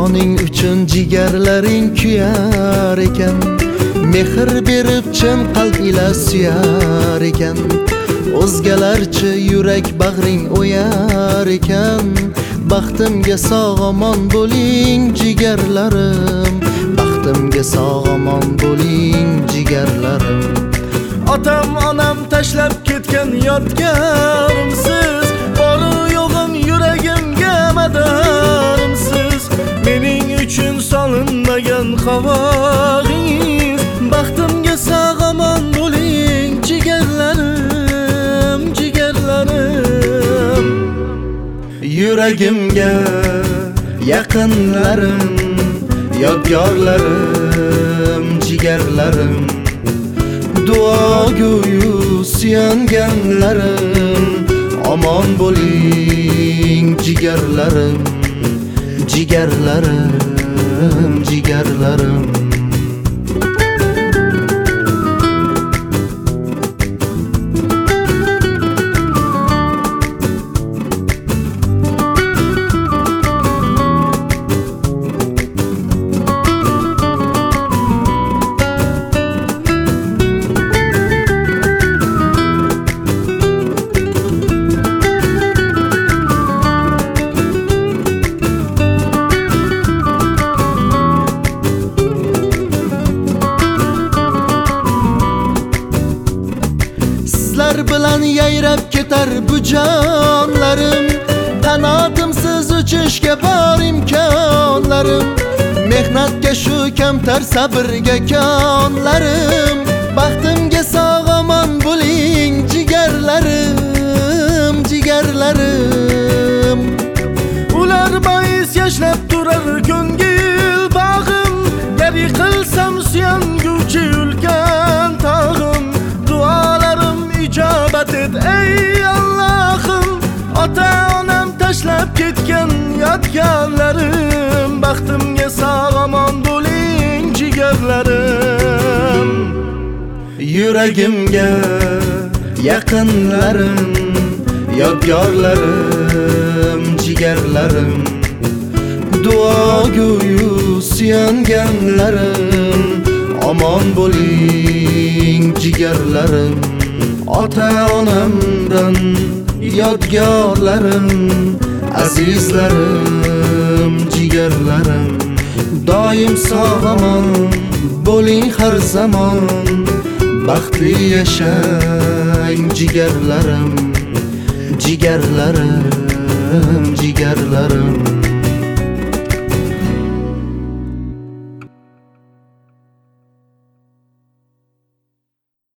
joning uchun jigarlaring kuyar ekan, mehr berib chin qalb ila suyar ekan. O'zgalarcha yurak bag'ring o'yar ekan, baxtimga sog'-omon bo'ling jigarlarim, baxtimga sog'-omon bo'ling jigarlarim. Otam onam tashlab ketgan yodgarimsiz, boru yo'g'im yuragimga madarimsiz. Mening uchun solinmagan qovog'ingiz, baxtimga sog'-omon bo'ling jigarlarim, jigarlarim. Yuragimga yaqinlarim, yodgorlarim, jigarlarim. Duogo'yu suyanganlarim, omon bo'ling jigarlarim, jigarlarim, jigarlarim. Sizlar bilan yayrab ketar bu jonlarim, qanotimsiz uchishga bor imkonlarim. Mehnatga shu kamtar sabrga konlarim, baxtimga sog'-omon bo'ling jigarlarim, jigarlarim. Ular bois yashnab turar ko'ngil bog'im, gar yiqilsam suyanguvchi ulkan tog'im. Duolarim ijobat et ey Allohim, ota-onam tashlab ketgan yodgorlarim, baxtimga sog'-omon bo'ling jigarlarim. Yuragimga yaqinlarim, yodgorlarim, jigarlarim. Duogo'yu suyanganlarim, omon bo'ling jigarlarim. Ota-onamdan yodgorlarim, azizlarim, jigarlarim. Doim sog'-omon bo'ling har zamon, baxtli yashang jigarlarim, jigarlarim, jigarlarim.